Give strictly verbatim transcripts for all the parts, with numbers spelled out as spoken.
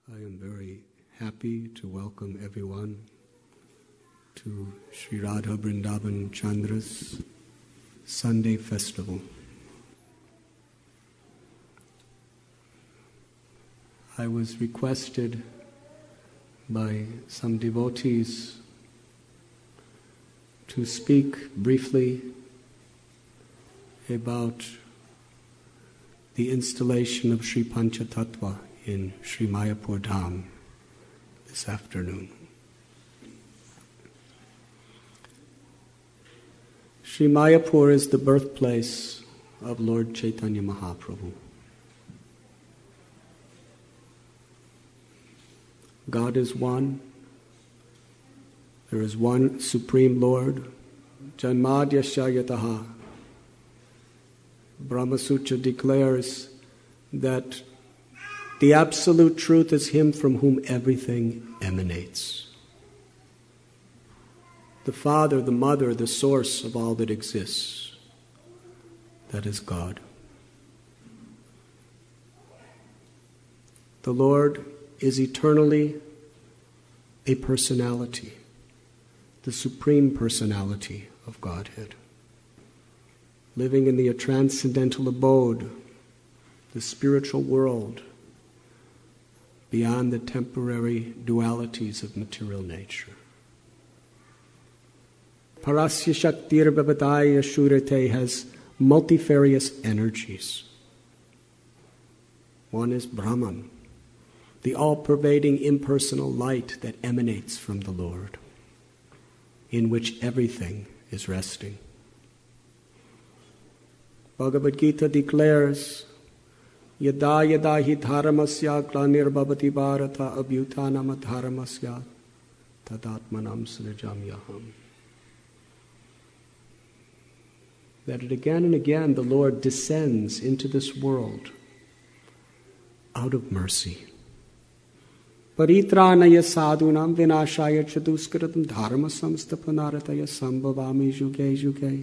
I am very happy to welcome everyone to Sri Radha Vrindavan Chandra's Sunday Festival. I was requested by some devotees to speak briefly about the installation of Sri Panchatattva in Sri Mayapur Dham this afternoon. Sri Mayapur is the birthplace of Lord Chaitanya Mahaprabhu. God is one. There is one Supreme Lord. Janmadhyasya yataha. Brahma Sutra declares that the absolute truth is Him from whom everything emanates. The Father, the Mother, the source of all that exists. That is God. The Lord is eternally a personality, the supreme personality of Godhead, living in the transcendental abode, the spiritual world, beyond the temporary dualities of material nature. Parasya Shaktir Bhavadaya Shurate has multifarious energies. One is Brahman, the all-pervading impersonal light that emanates from the Lord, in which everything is resting. Bhagavad Gita declares, Yada yada hi dharmasya glanir bharata abhyutanam dharmasya tadatmanam srijamyaham. That again and again the Lord descends into this world out of mercy. Paritranaya sadhunam vinashaya chaduskritam dharma samstapanarataya sambhavami yuge yuge.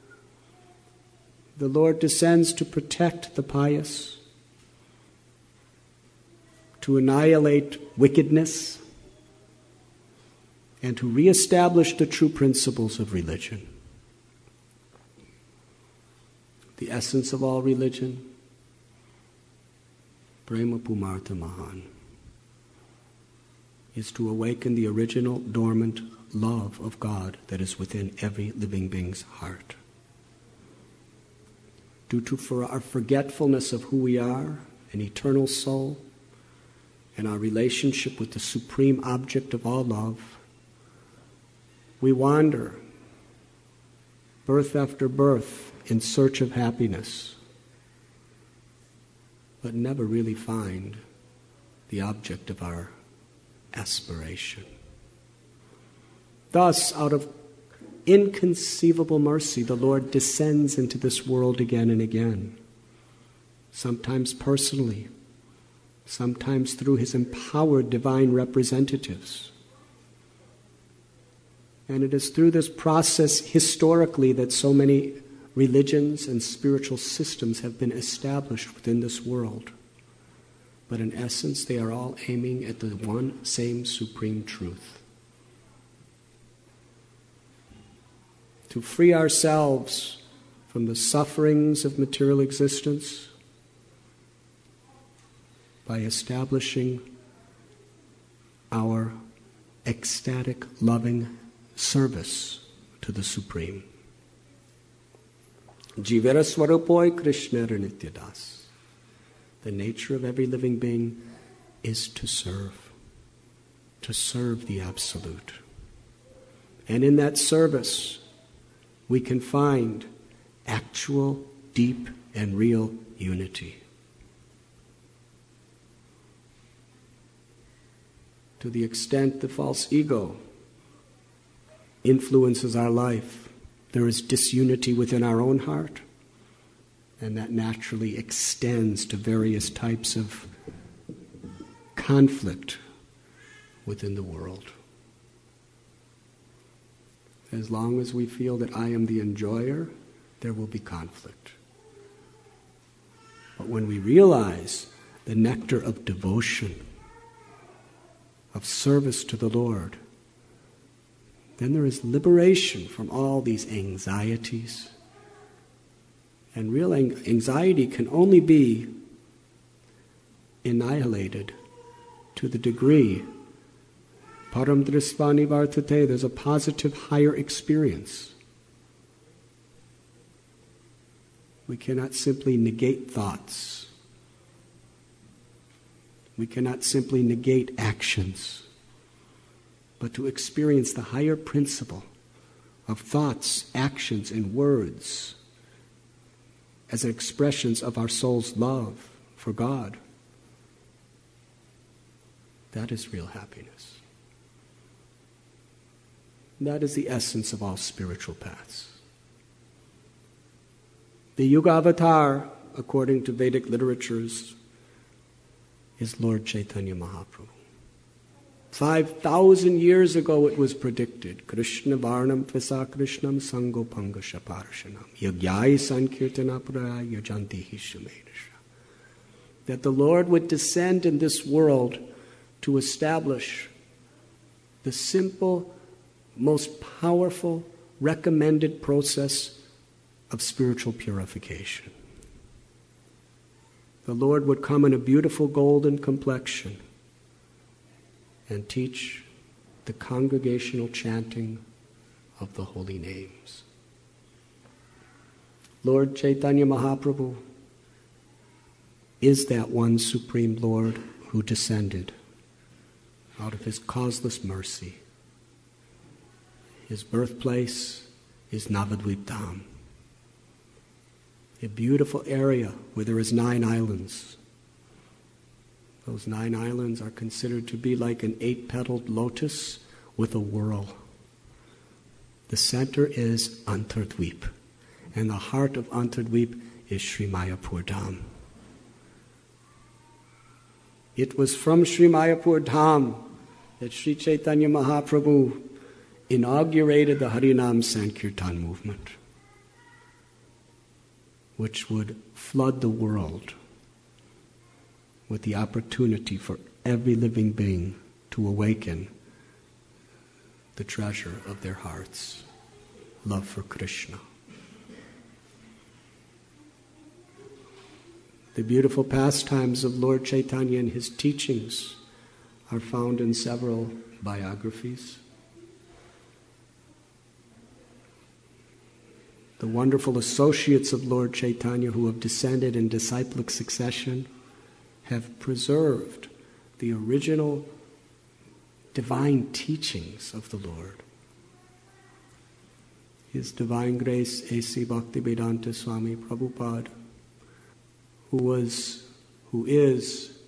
The Lord descends to protect the pious, to annihilate wickedness, and to reestablish the true principles of religion. The essence of all religion, Prema Pumartha Mahan, is to awaken the original dormant love of God that is within every living being's heart. Due to for our forgetfulness of who we are, an eternal soul, and our relationship with the supreme object of all love, we wander, birth after birth, in search of happiness, but never really find the object of our aspiration. Thus, out of inconceivable mercy, the Lord descends into this world again and again, sometimes personally, sometimes through His empowered divine representatives. And it is through this process historically that so many religions and spiritual systems have been established within this world. But in essence, they are all aiming at the one same supreme truth. To free ourselves from the sufferings of material existence by establishing our ecstatic, loving service to the Supreme. Jivara Swarupoi Krishna Nityadas. The nature of every living being is to serve, to serve the Absolute. And in that service, we can find actual, deep, and real unity. To the extent the false ego influences our life, there is disunity within our own heart, and that naturally extends to various types of conflict within the world. As long as we feel that I am the enjoyer, there will be conflict. But when we realize the nectar of devotion of service to the Lord, then there is liberation from all these anxieties. And real anxiety can only be annihilated to the degree param drisvani vartate, there's a positive higher experience. We cannot simply negate thoughts. We cannot simply negate actions, but to experience the higher principle of thoughts, actions, and words as expressions of our soul's love for God. That is real happiness. That is the essence of all spiritual paths. The Yuga Avatar, according to Vedic literatures, is Lord Chaitanya Mahaprabhu. Five thousand years ago it was predicted, Krishna Varnam Tvisa Krishnam Sangopanga Shaparshanam Yagyai Sankirtana Puraya Yajanti Hishamenisha, that the Lord would descend in this world to establish the simple, most powerful, recommended process of spiritual purification. The Lord would come in a beautiful golden complexion and teach the congregational chanting of the holy names. Lord Chaitanya Mahaprabhu is that one Supreme Lord who descended out of His causeless mercy. His birthplace is Navadvip Dham, a beautiful area where there is nine islands. Those nine islands are considered to be like an eight-petaled lotus with a whorl. The center is Antardvip, and the heart of Antardvip is Sri Mayapur Dham. It was from Sri Mayapur Dham that Sri Chaitanya Mahaprabhu inaugurated the Harinam Sankirtan movement, which would flood the world with the opportunity for every living being to awaken the treasure of their hearts, love for Krishna. The beautiful pastimes of Lord Chaitanya and his teachings are found in several biographies. The wonderful associates of Lord Chaitanya who have descended in disciplic succession have preserved the original divine teachings of the Lord. His Divine Grace A C Bhaktivedanta Swami Prabhupada, who was, who is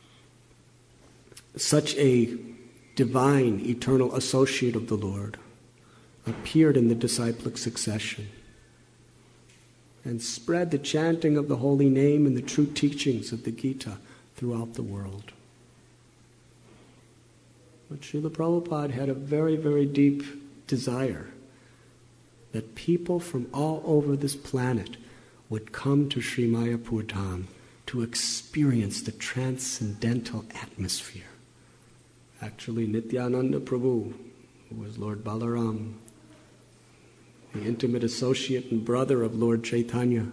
such a divine, eternal associate of the Lord, appeared in the disciplic succession and spread the chanting of the holy name and the true teachings of the Gita throughout the world. But Srila Prabhupada had a very, very deep desire that people from all over this planet would come to Sri Mayapur Dham to experience the transcendental atmosphere. Actually, Nityananda Prabhu, who was Lord Balaram, the intimate associate and brother of Lord Chaitanya,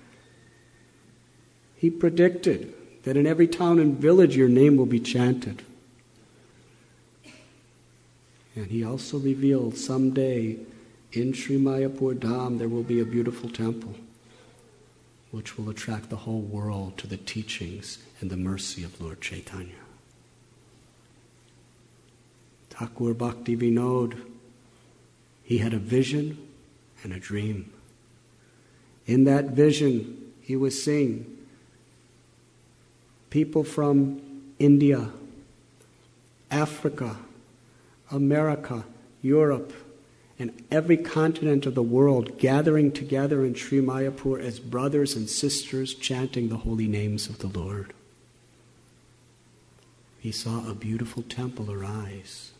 he predicted that in every town and village your name will be chanted. And he also revealed someday in Sri Mayapur Dham there will be a beautiful temple which will attract the whole world to the teachings and the mercy of Lord Chaitanya. Thakur Bhakti Vinod, he had a vision and a dream. In that vision, he was seeing people from India, Africa, America, Europe, and every continent of the world gathering together in Sri Mayapur as brothers and sisters chanting the holy names of the Lord. He saw a beautiful temple arise.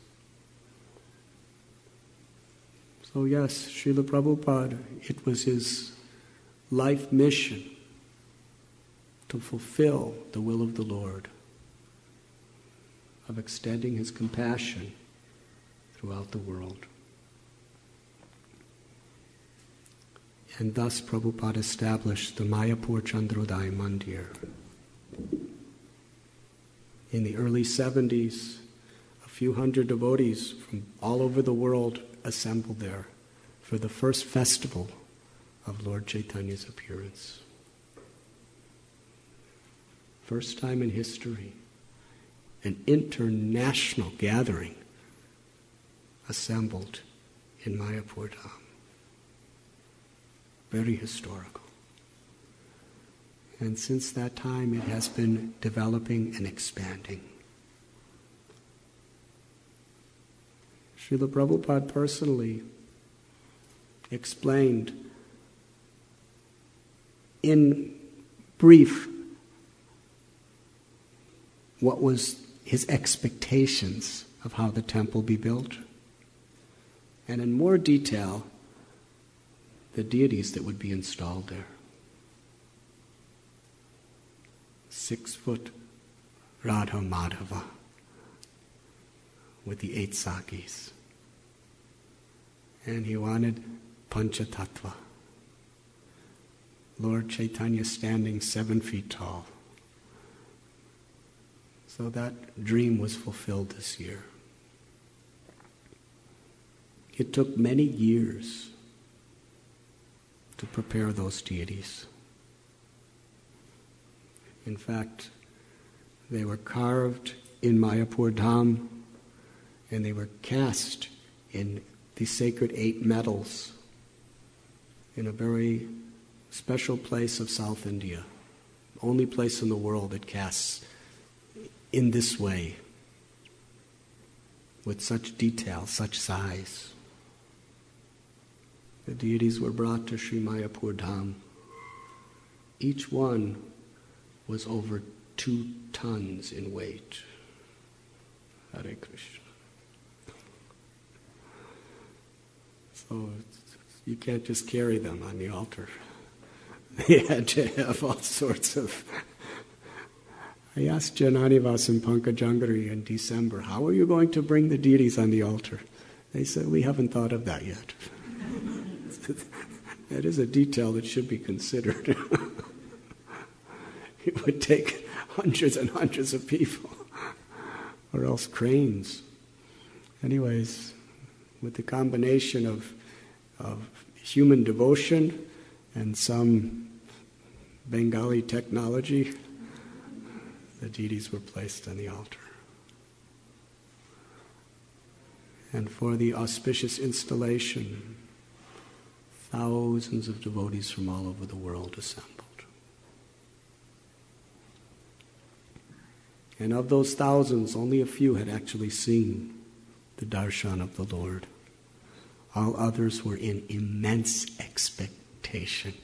So yes, Srila Prabhupada, it was his life mission to fulfill the will of the Lord of extending his compassion throughout the world. And thus Prabhupada established the Mayapur Chandrodaya Mandir. In the early seventies, a few hundred devotees from all over the world assembled there for the first festival of Lord Chaitanya's appearance. First time in history, an international gathering assembled in Mayapur Dham. Very historical. And since that time, it has been developing and expanding. Srila Prabhupada personally explained in brief what was his expectations of how the temple be built, and in more detail, the deities that would be installed there. Six foot Radha Madhava with the eight Sakis. And he wanted Panchatattva. Lord Chaitanya standing seven feet tall. So that dream was fulfilled this year. It took many years to prepare those deities. In fact, they were carved in Mayapur Dham, and they were cast in the sacred eight metals in a very special place of South India. The only place in the world that casts in this way, with such detail, such size. The deities were brought to Sri Mayapur Dham. Each one was over two tons in weight. Hare Krishna. So you can't just carry them on the altar. They had to have all sorts of... I asked Jananivas and Pankajangari in December, how are you going to bring the deities on the altar? They said, we haven't thought of that yet. That is a detail that should be considered. It would take hundreds and hundreds of people, or else cranes. Anyways, with the combination of, of human devotion and some Bengali technology, the deities were placed on the altar. And for the auspicious installation, thousands of devotees from all over the world assembled. And of those thousands, only a few had actually seen the darshan of the Lord. All others were in immense expectation.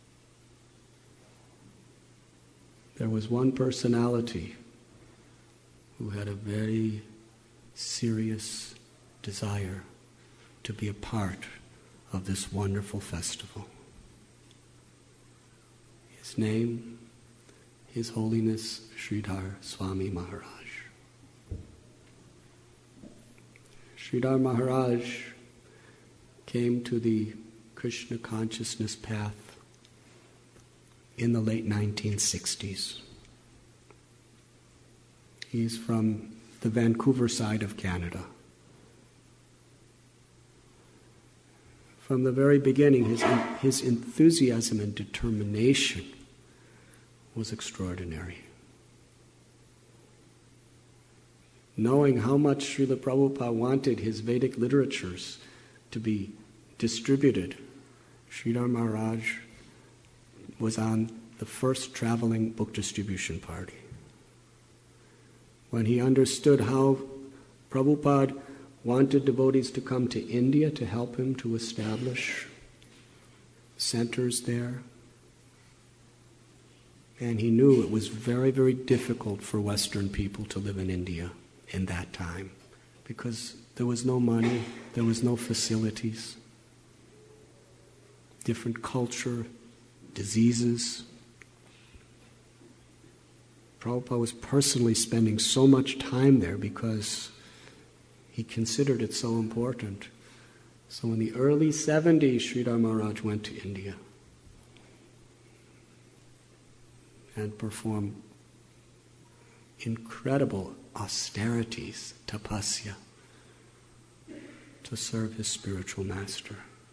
There was one personality who had a very serious desire to be a part of this wonderful festival. His name, His Holiness Sridhar Swami Maharaj. Sridhar Maharaj came to the Krishna consciousness path in the late nineteen sixties. He's from the Vancouver side of Canada. From the very beginning, his, his enthusiasm and determination was extraordinary. Knowing how much Srila Prabhupada wanted his Vedic literatures to be distributed, Sridhar Maharaj was on the first traveling book distribution party. When he understood how Prabhupada wanted devotees to come to India to help him to establish centers there, and he knew it was very, very difficult for Western people to live in India in that time, because there was no money, there was no facilities, different culture, diseases. Prabhupada was personally spending so much time there because he considered it so important. So in the early seventies, Sridhar Maharaj went to India and performed incredible austerities, tapasya, to serve his spiritual master.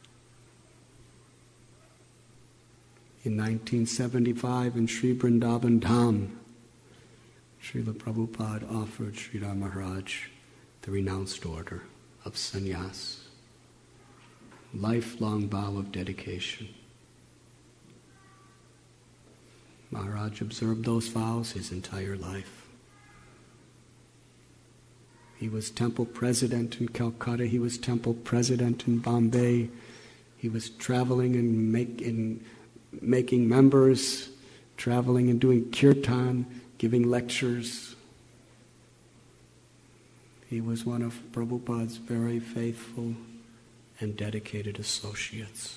In nineteen seventy-five, in Sri Vrindavan Dham, Srila Prabhupada offered Sridhar Maharaj the renounced order of sannyas, lifelong vow of dedication. Maharaj observed those vows his entire life. He was temple president in Calcutta, he was temple president in Bombay, he was traveling and make, in, making members, traveling and doing kirtan, giving lectures. He was one of Prabhupada's very faithful and dedicated associates.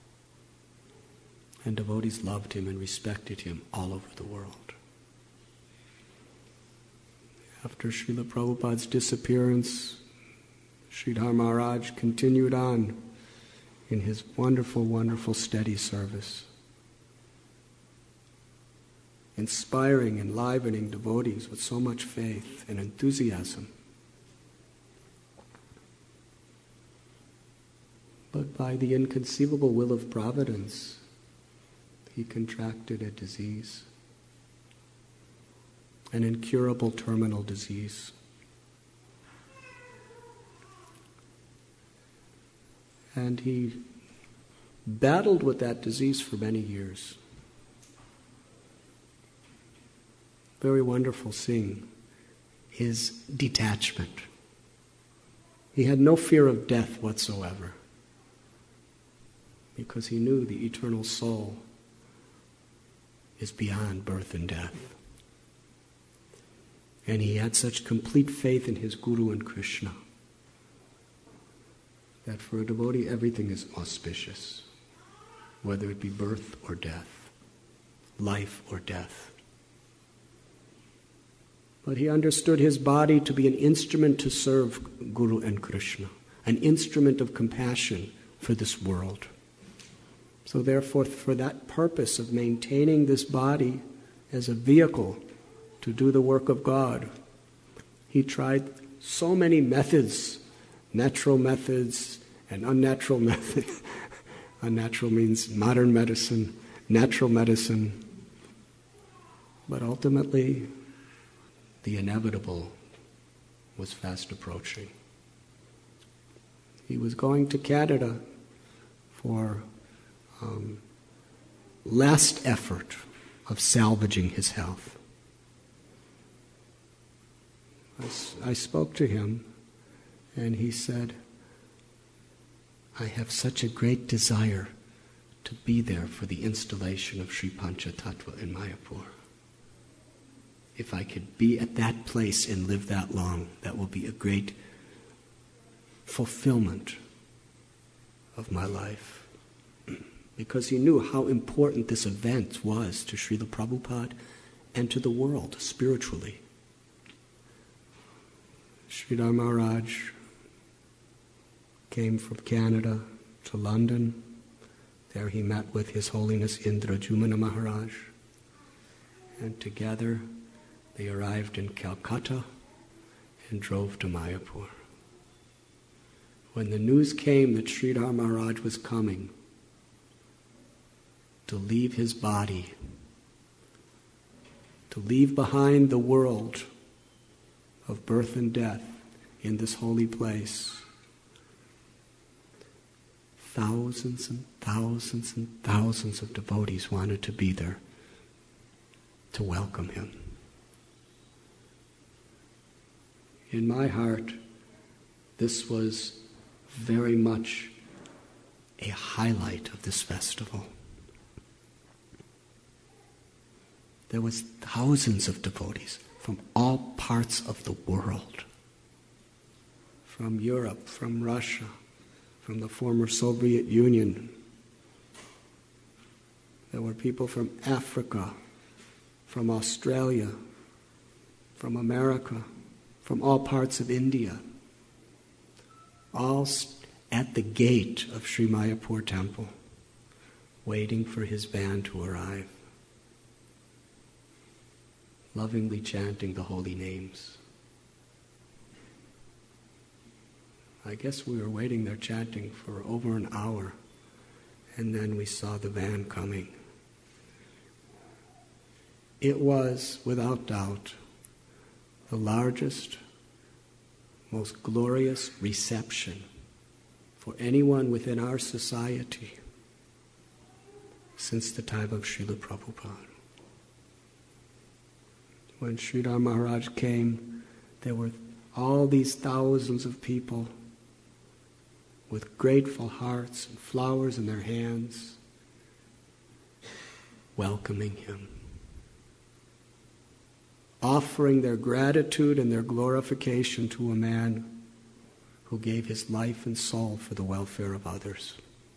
And devotees loved him and respected him all over the world. After Srila Prabhupada's disappearance, Sridhar Maharaj continued on in his wonderful, wonderful steady service, inspiring, enlivening devotees with so much faith and enthusiasm. But by the inconceivable will of providence, he contracted a disease, an incurable terminal disease. And he battled with that disease for many years. Very wonderful seeing his detachment. He had no fear of death whatsoever, because he knew the eternal soul is beyond birth and death. And he had such complete faith in his Guru and Krishna that for a devotee everything is auspicious, whether it be birth or death, life or death. But he understood his body to be an instrument to serve Guru and Krishna, an instrument of compassion for this world. So therefore, for that purpose of maintaining this body as a vehicle to do the work of God, he tried so many methods, natural methods and unnatural methods. Unnatural means modern medicine, natural medicine. But ultimately, the inevitable was fast approaching. He was going to Canada for Um, last effort of salvaging his health. I, I spoke to him and he said, I have such a great desire to be there for the installation of Sri Panchatattva in Mayapur. If I could be at that place and live that long, that will be a great fulfillment of my life. Because he knew how important this event was to Srila Prabhupada and to the world spiritually. Sridhar Maharaj came from Canada to London. There he met with His Holiness Indrajumna Maharaj. And together they arrived in Calcutta and drove to Mayapur. When the news came that Sridhar Maharaj was coming to leave his body, to leave behind the world of birth and death in this holy place, thousands and thousands and thousands of devotees wanted to be there to welcome him. In my heart, this was very much a highlight of this festival. There was thousands of devotees from all parts of the world, from Europe, from Russia, from the former Soviet Union. There were people from Africa, from Australia, from America, from all parts of India, all at the gate of Sri Mayapur temple, waiting for his van to arrive, lovingly chanting the holy names. I guess we were waiting there chanting for over an hour, and then we saw the van coming. It was, without doubt, the largest, most glorious reception for anyone within our society since the time of Srila Prabhupada. When Sridhar Maharaj came, there were all these thousands of people with grateful hearts and flowers in their hands, welcoming him, offering their gratitude and their glorification to a man who gave his life and soul for the welfare of others.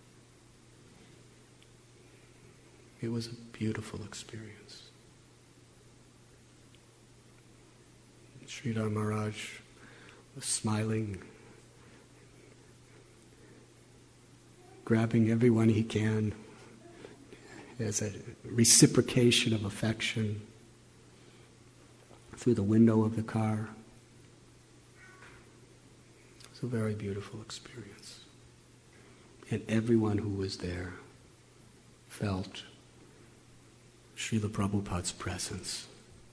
It was a beautiful experience. Sridhar Maharaj was smiling, grabbing everyone he can as a reciprocation of affection through the window of the car. It was a very beautiful experience. And everyone who was there felt Srila Prabhupada's presence.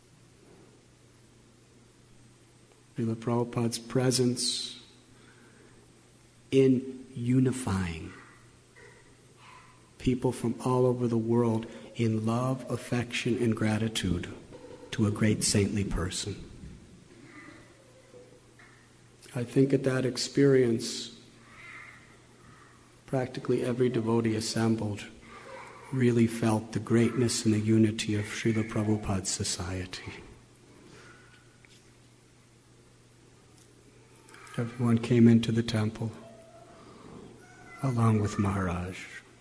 Srila Prabhupada's presence in unifying people from all over the world in love, affection, and gratitude to a great saintly person. I think at that experience, practically every devotee assembled really felt the greatness and the unity of Srila Prabhupada's society. Everyone came into the temple along with Maharaj.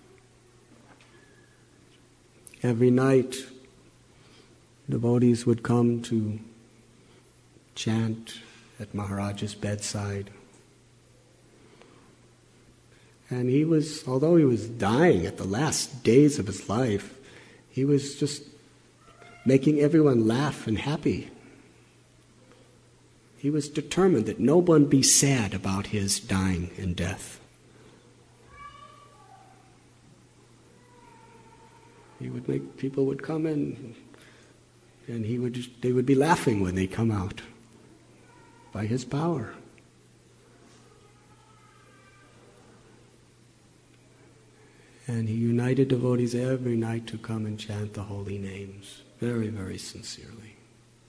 Every night, devotees would come to chant at Maharaj's bedside. And he was, although he was dying at the last days of his life, he was just making everyone laugh and happy. He was determined that no one be sad about his dying and death. He would make, people would come in, and he would just, they would be laughing when they come out by his power. And he united devotees every night to come and chant the holy names, very, very sincerely.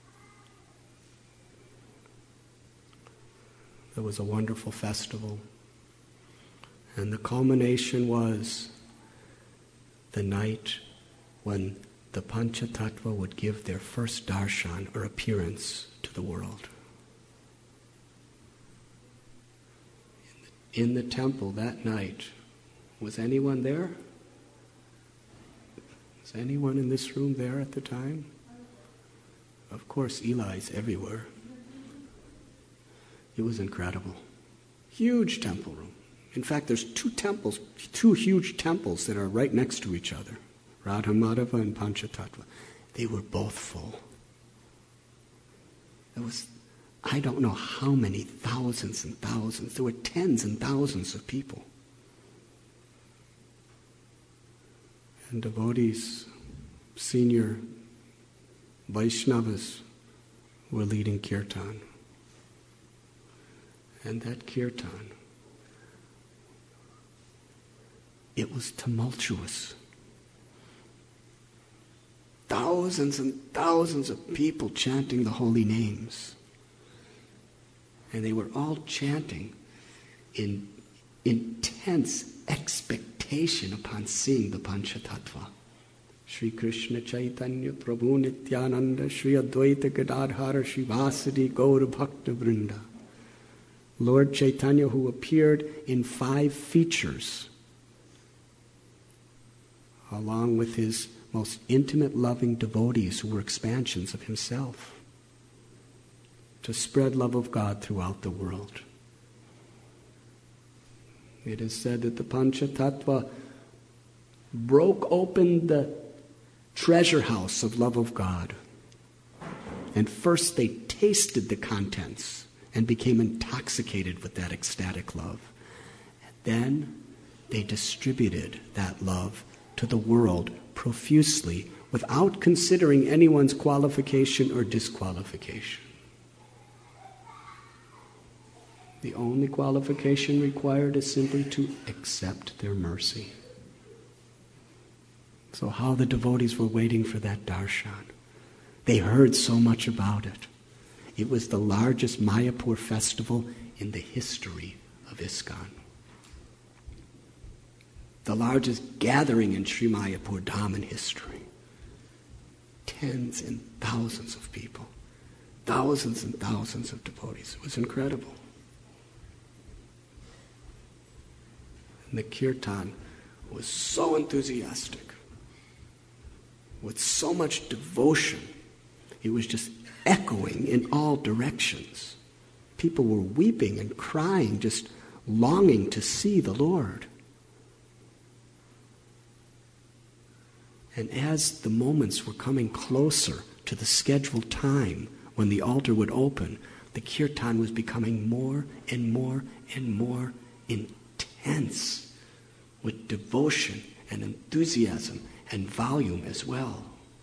There was a wonderful festival, and the culmination was the night when the Panchatattva would give their first darshan, or appearance, to the world. In the, in the temple that night, was anyone there? Was anyone in this room there at the time? Of course, Eli's everywhere. It was incredible. Huge temple room. In fact, there's two temples, two huge temples that are right next to each other. Radha Madhava and Panchatattva. They were both full. There was, I don't know how many thousands and thousands. There were tens and thousands of people. And devotees, senior Vaishnavas, were leading kirtan. And that kirtan, it was tumultuous. Thousands and thousands of people chanting the holy names. And they were all chanting in intense expectation upon seeing the Panchatattva. Sri Krishna Chaitanya Prabhu Nityananda Sri Advaita Gadadhara Sri Vasadi Gaura Bhakta Vrinda. Lord Chaitanya, who appeared in five features, along with his most intimate, loving devotees who were expansions of himself. to spread love of God throughout the world. It is said that the Panchatattva broke open the treasure house of love of God. And first they tasted the contents and became intoxicated with that ecstatic love. And then they distributed that love to the world profusely without considering anyone's qualification or disqualification. The only qualification required is simply to accept their mercy. So how the devotees were waiting for that darshan. They heard so much about it. It was the largest Mayapur festival in the history of ISKCON. The largest gathering in Sri Mayapur Dham in history. Tens and thousands of people. Thousands and thousands of devotees. It was incredible. And the kirtan was so enthusiastic, with so much devotion. It was just echoing in all directions. People were weeping and crying, just longing to see the Lord. And as the moments were coming closer to the scheduled time when the altar would open, the kirtan was becoming more and more and more intense with devotion and enthusiasm and volume as well.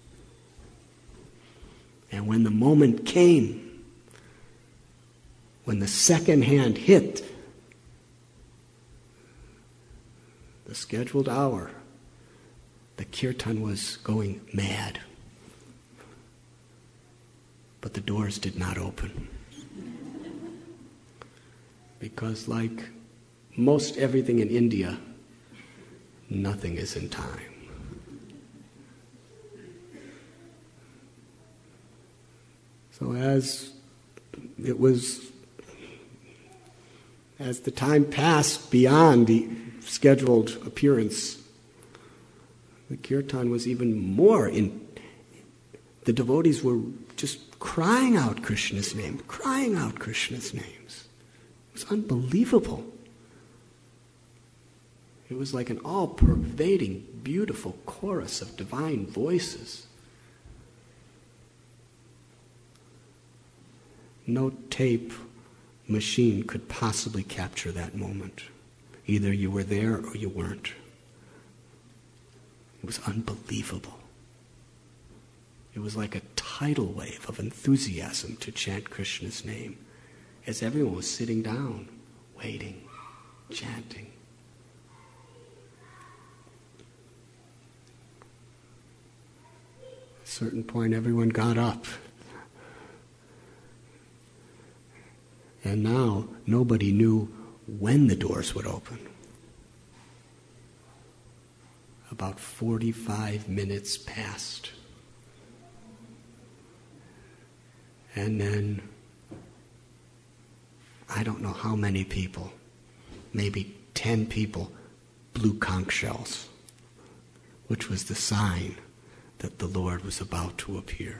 And when the moment came, when the second hand hit the scheduled hour, the kirtan was going mad. But the doors did not open. Because like most everything in India, nothing is in time. So as it was, as the time passed beyond the scheduled appearance, the kirtan was even more in, the devotees were just crying out Krishna's name, crying out Krishna's names. It was unbelievable. It was like an all-pervading, beautiful chorus of divine voices. No tape machine could possibly capture that moment. Either you were there or you weren't. It was unbelievable. It was like a tidal wave of enthusiasm to chant Krishna's name as everyone was sitting down, waiting, chanting. At a certain point, everyone got up. And now, nobody knew when the doors would open. About forty-five minutes passed. And then, I don't know how many people, maybe ten people, blew conch shells, which was the sign that the Lord was about to appear.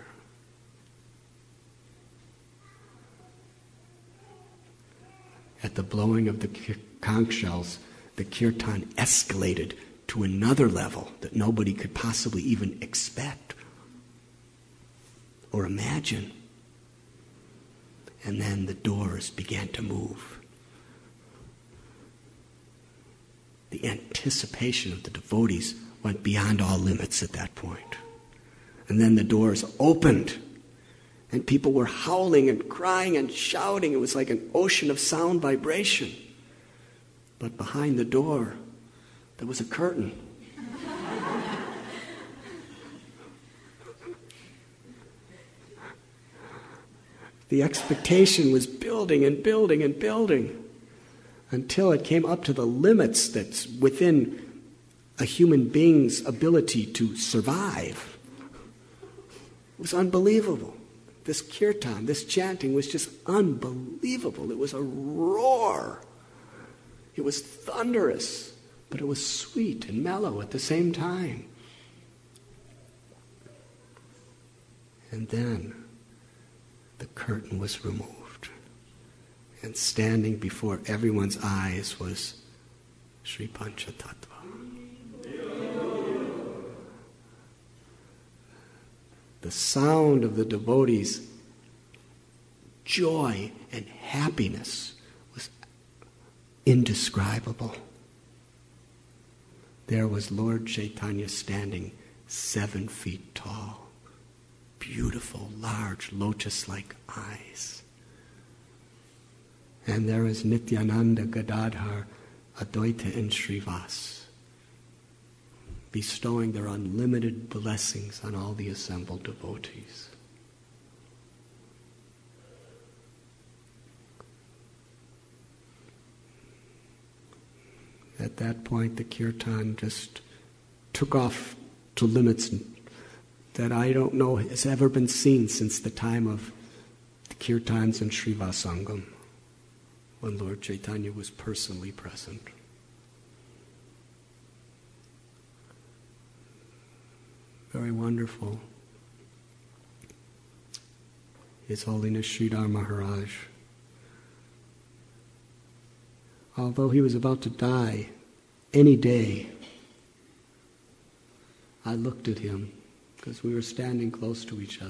At the blowing of the conch shells, the kirtan escalated to another level that nobody could possibly even expect or imagine. And then the doors began to move. The anticipation of the devotees went beyond all limits at that point. And then the doors opened. And people were howling and crying and shouting. It was like an ocean of sound vibration. But behind the door, there was a curtain. The expectation was building and building and building until it came up to the limits that's within a human being's ability to survive. It was unbelievable. This kirtan, this chanting was just unbelievable. It was a roar. It was thunderous, but it was sweet and mellow at the same time. And then the curtain was removed. And standing before everyone's eyes was Sri Panchatattva. The sound of the devotees' joy and happiness was indescribable. There was Lord Chaitanya standing seven feet tall, beautiful, large, lotus-like eyes. And there is Nityananda, Gadadhar, Advaita, and Srivas, bestowing their unlimited blessings on all the assembled devotees. At that point, the kirtan just took off to limits that I don't know has ever been seen since the time of the kirtans in Srivasangam, when Lord Chaitanya was personally present. Very wonderful. His Holiness Sridhar Maharaj, although he was about to die any day, I looked at him because we were standing close to each other.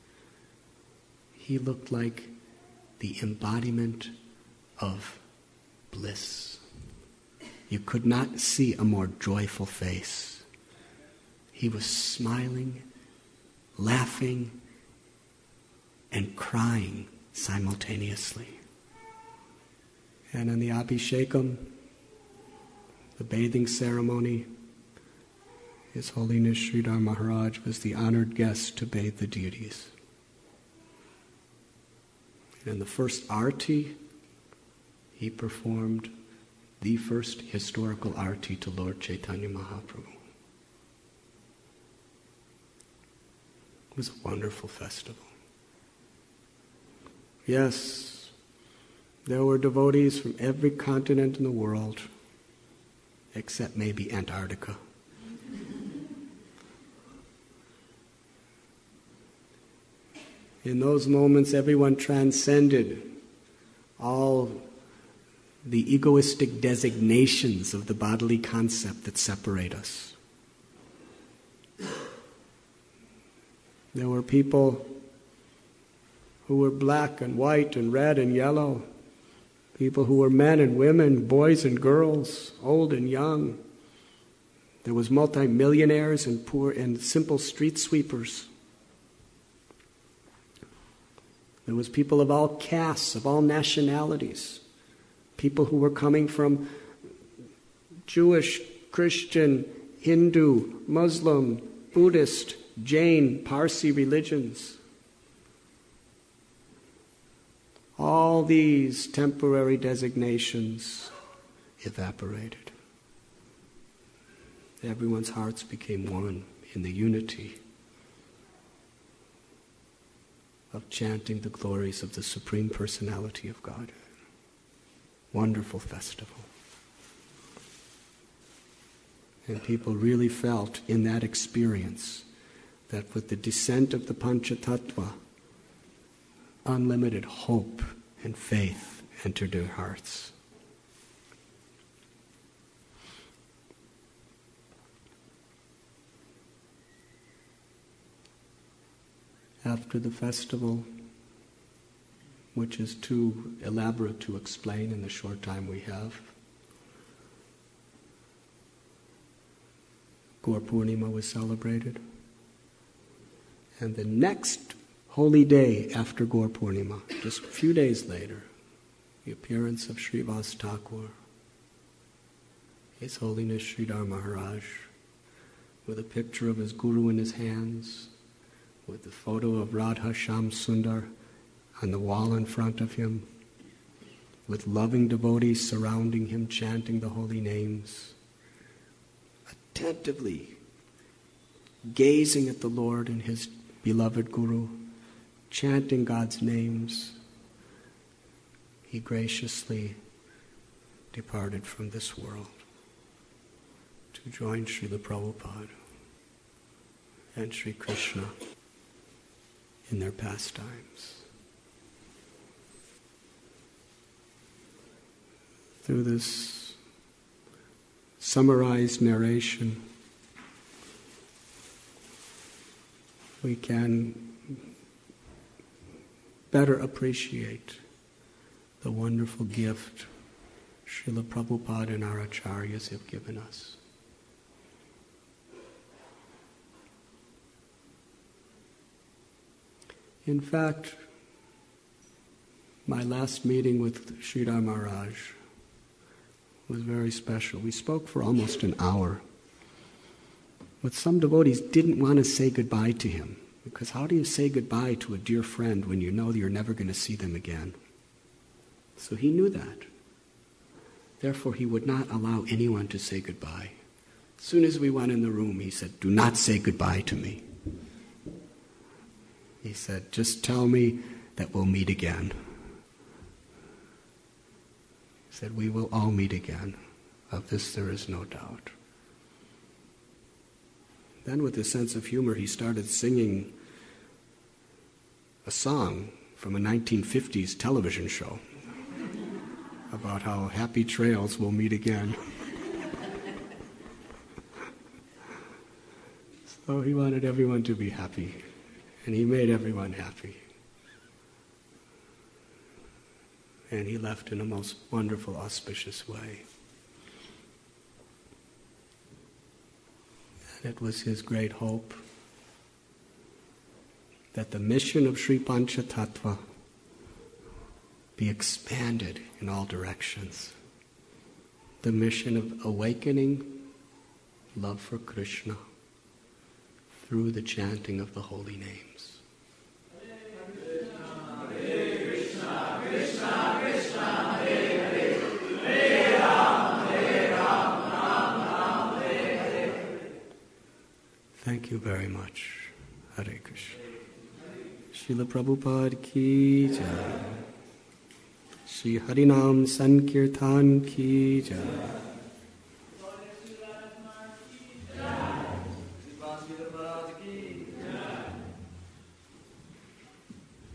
He looked like the embodiment of bliss. You could not see a more joyful face. He was smiling, laughing, and crying simultaneously. And in the Abhishekam, the bathing ceremony, His Holiness Sridhar Maharaj was the honored guest to bathe the deities. And in the first arti, he performed the first historical arti to Lord Chaitanya Mahaprabhu. It was a wonderful festival. Yes, there were devotees from every continent in the world, except maybe Antarctica. In those moments, everyone transcended all the egoistic designations of the bodily concept that separate us. There were people who were black and white and red and yellow, people who were men and women, boys and girls, old and young. There was multimillionaires and poor and simple street sweepers. There was people of all castes, of all nationalities, people who were coming from Jewish, Christian, Hindu, Muslim, Buddhist, Jain, Parsi religions. All these temporary designations evaporated. Everyone's hearts became one in the unity of chanting the glories of the Supreme Personality of God. Wonderful festival. And people really felt in that experience that with the descent of the Panchatattva, unlimited hope and faith entered their hearts. After the festival, which is too elaborate to explain in the short time we have, Gaur Purnima was celebrated. And the next holy day after Gaur Purnima, just a few days later, the appearance of Srivas Thakur, His Holiness Sridhar Maharaj, with a picture of his guru in his hands, with the photo of Radha Shyam Sundar on the wall in front of him, with loving devotees surrounding him, chanting the holy names, attentively gazing at the Lord and his beloved Guru, chanting God's names, he graciously departed from this world to join Srila Prabhupada and Sri Krishna in their pastimes. through this summarized narration, we can better appreciate the wonderful gift Srila Prabhupada and our acharyas have given us. In fact, my last meeting with Sridhar Maharaj was very special. We spoke for almost an hour. But some devotees didn't want to say goodbye to him, because how do you say goodbye to a dear friend when you know that you're never going to see them again? So he knew that. Therefore, he would not allow anyone to say goodbye. As soon as we went in the room, he said, "Do not say goodbye to me." He said, "Just tell me that we'll meet again." He said, "We will all meet again. Of this there is no doubt." Then with a sense of humor, he started singing a song from a nineteen fifties television show about how happy trails will meet again. So he wanted everyone to be happy, and he made everyone happy. And he left in a most wonderful, auspicious way. And it was his great hope that the mission of Sri Panchatattva be expanded in all directions. The mission of awakening love for Krishna through the chanting of the holy names. Thank you very much. Hare Krishna. Srila Prabhupada ki jai. Shri Harinam Sankirtan ki jai.